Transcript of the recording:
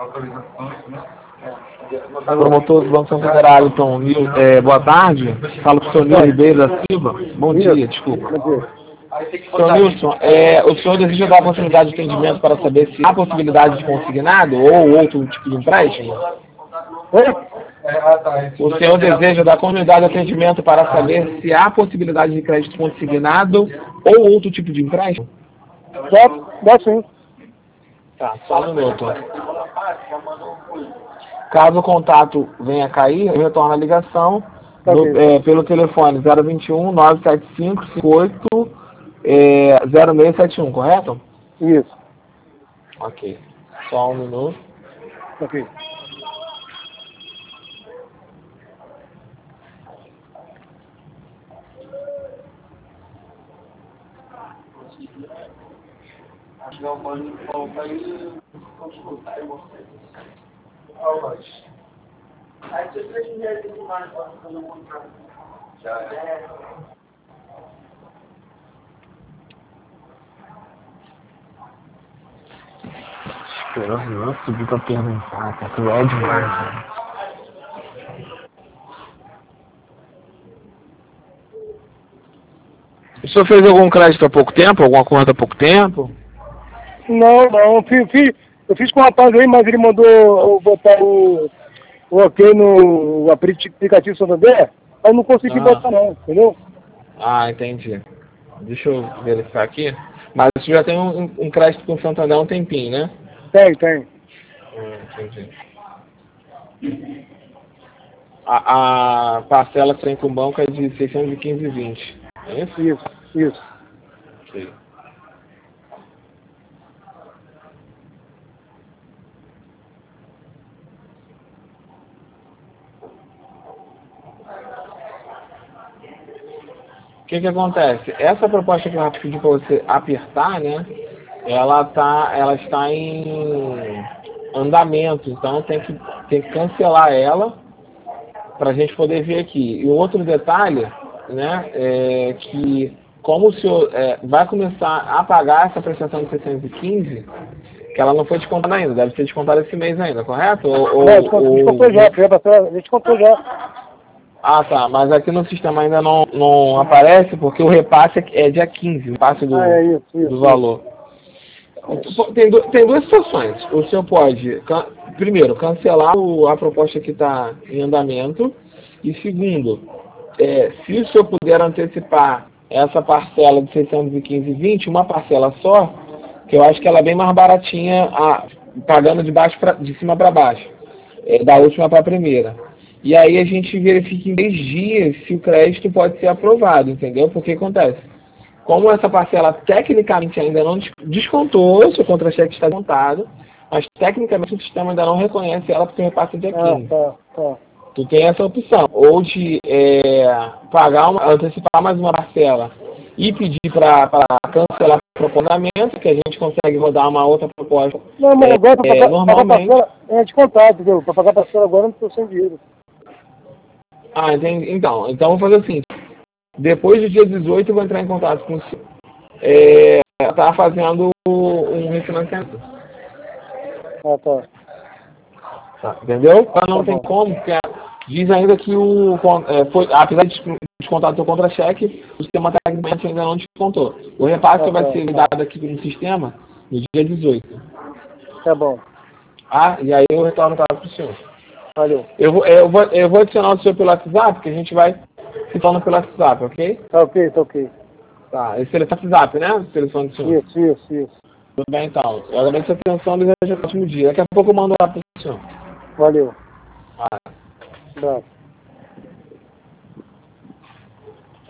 Promotor do Banco Santander, Alisson, boa tarde. Falo com o senhor Nilson Ribeiro da Silva. Bom dia, desculpa. Senhor Nilson, o senhor deseja dar a possibilidade de atendimento para saber se há possibilidade de consignado ou outro tipo de empréstimo? O senhor deseja dar continuidade de atendimento para saber se há possibilidade de crédito consignado ou outro tipo de empréstimo? Dá sim. Tá, só um minuto. Caso o contato venha a cair, eu retorno a ligação pelo telefone 021 975 58 0671, correto? Isso. Ok. Só um minuto. Ok. Esperou eu subir pra perguntar, tá? Tu é demais, né? O senhor fez algum crédito há pouco tempo? Alguma conta há pouco tempo? Não. Eu fiz com o rapaz aí, mas ele mandou eu botar o ok no aplicativo Santander, mas não consegui botar não, entendeu? Ah, entendi. Deixa eu verificar aqui. Mas você já tem um crédito com o Santander há um tempinho, né? Tem. Entendi. A parcela que tem com o banco é de 615,20. É isso? Isso. Ok. O que acontece? Essa proposta que eu pedi para você apertar, né? Ela está em andamento, então tem que cancelar ela para a gente poder ver aqui. E o outro detalhe, né, é que como o senhor vai começar a pagar essa prestação de 615, que ela não foi descontada ainda, deve ser descontada esse mês ainda, correto? Descontou já, a gente contou já. Ah, tá, mas aqui no sistema ainda não aparece porque o repasse é dia 15, o repasse do valor. Tem duas situações. O senhor pode, primeiro, cancelar a proposta que está em andamento. E segundo, se o senhor puder antecipar essa parcela de 615,20, uma parcela só, que eu acho que ela é bem mais baratinha, pagando de cima para baixo, da última para a primeira. E aí a gente verifica em 10 dias se o crédito pode ser aprovado, entendeu? Porque acontece. Como essa parcela tecnicamente ainda não descontou, seu contra-cheque está descontado, mas tecnicamente o sistema ainda não reconhece ela porque repassa dia 15. Tá. Tu tem essa opção, ou de antecipar mais uma parcela e pedir para cancelar o proponamento, que a gente consegue rodar uma outra proposta. Não, mas agora para normalmente... pagar a parcela é descontado, entendeu? Para pagar a parcela agora eu não estou sem dinheiro. Ah, entendi. Então vamos fazer assim. Depois do dia 18 eu vou entrar em contato com o senhor. Tá fazendo um refinanciamento. Tá. Entendeu? Não tem como, porque diz ainda que apesar de descontar o seu contra-cheque, o sistema tecnicamente ainda não descontou. O repasse vai ser dado aqui no sistema no dia 18. Tá bom. E aí eu retorno para o senhor. Valeu. Eu vou adicionar o senhor pelo WhatsApp, porque a gente vai se falando pelo WhatsApp, ok? Tá ok. Tá, esse telefone é WhatsApp, né? O telefone do senhor. Isso. Tudo bem, então. Eu agradeço a atenção e desejo um ótimo dia. Daqui a pouco eu mando lá para o senhor. Valeu. Vai. Abraço.